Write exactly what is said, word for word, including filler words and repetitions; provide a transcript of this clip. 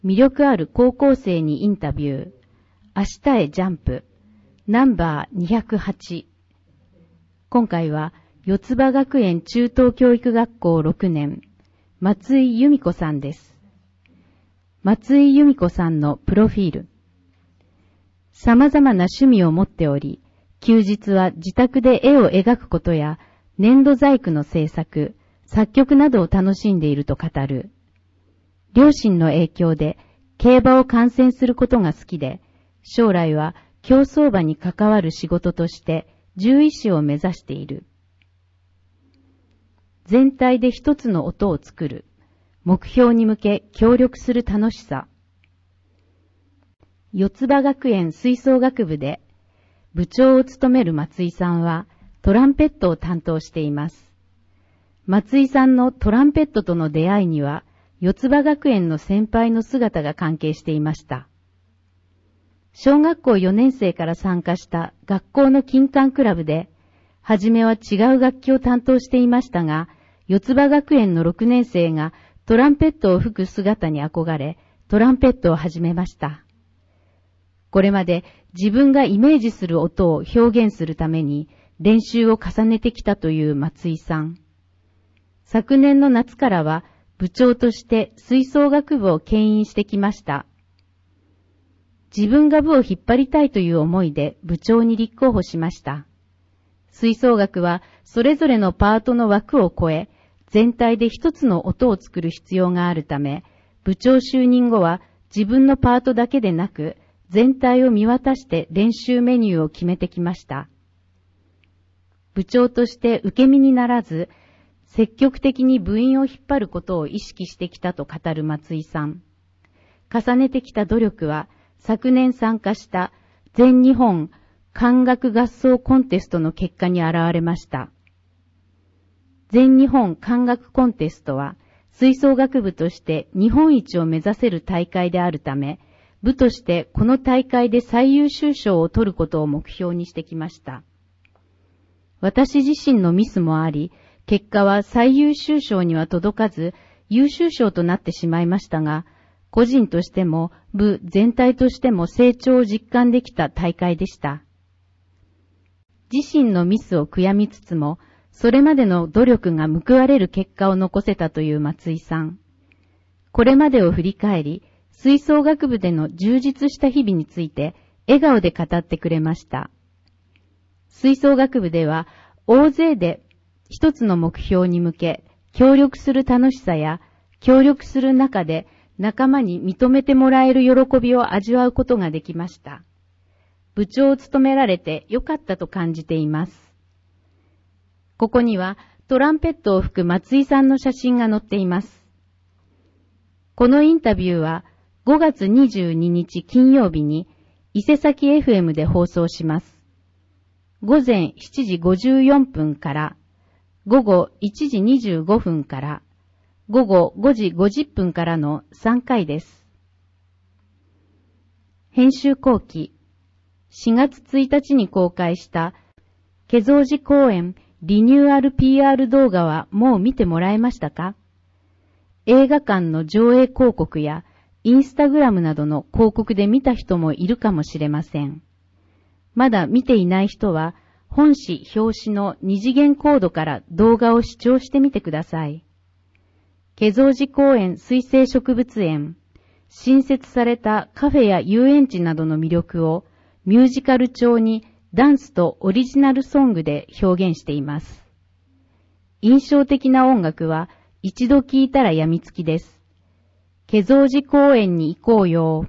魅力ある高校生にインタビュー。明日へジャンプ。ナンバーにひゃくはち。今回は、四つ葉学園中等教育学校ろくねん、松井由美子さんです。松井由美子さんのプロフィール。様々な趣味を持っており、休日は自宅で絵を描くことや、粘土細工の制作、作曲などを楽しんでいると語る。両親の影響で競馬を観戦することが好きで、将来は競走馬に関わる仕事として獣医師を目指している。全体で一つの音を作る。目標に向け協力する楽しさ。四つ葉学園吹奏楽部で部長を務める松井さんはトランペットを担当しています。松井さんのトランペットとの出会いには、四つ葉学園の先輩の姿が関係していました。小学校よねん生から参加した学校の金管クラブで、はじめは違う楽器を担当していましたが、四つ葉学園のろくねん生がトランペットを吹く姿に憧れ、トランペットを始めました。これまで自分がイメージする音を表現するために練習を重ねてきたという松井さん。昨年の夏からは、部長として吹奏楽部を牽引してきました。自分が部を引っ張りたいという思いで部長に立候補しました。吹奏楽はそれぞれのパートの枠を超え、全体で一つの音を作る必要があるため、部長就任後は自分のパートだけでなく、全体を見渡して練習メニューを決めてきました。部長として受け身にならず、積極的に部員を引っ張ることを意識してきたと語る松井さん。重ねてきた努力は昨年参加した全日本管楽合奏コンテストの結果に現れました。全日本管楽コンテストは吹奏楽部として日本一を目指せる大会であるため、部としてこの大会で最優秀賞を取ることを目標にしてきました。私自身のミスもあり、結果は最優秀賞には届かず、優秀賞となってしまいましたが、個人としても部全体としても成長を実感できた大会でした。自身のミスを悔やみつつも、それまでの努力が報われる結果を残せたという松井さん。これまでを振り返り、吹奏楽部での充実した日々について笑顔で語ってくれました。吹奏楽部では大勢で一つの目標に向け協力する楽しさや協力する中で仲間に認めてもらえる喜びを味わうことができました。部長を務められてよかったと感じています。ここにはトランペットを吹く松井さんの写真が載っています。このインタビューはごがつにじゅうににち金曜日に伊勢崎 エフエム で放送します。午前しちじごじゅうよんぷんから午後いちじにじゅうごふんから午後ごじごじゅっぷんからのさんかいです。編集後期しがつついたちに公開した華蔵寺公園リニューアル ピーアール 動画はもう見てもらえましたか？映画館の上映広告やインスタグラムなどの広告で見た人もいるかもしれません。まだ見ていない人は本誌表紙の二次元コードから動画を視聴してみてください。華蔵寺公園水生植物園、新設されたカフェや遊園地などの魅力をミュージカル調にダンスとオリジナルソングで表現しています。印象的な音楽は一度聴いたら病みつきです。華蔵寺公園に行こうよ。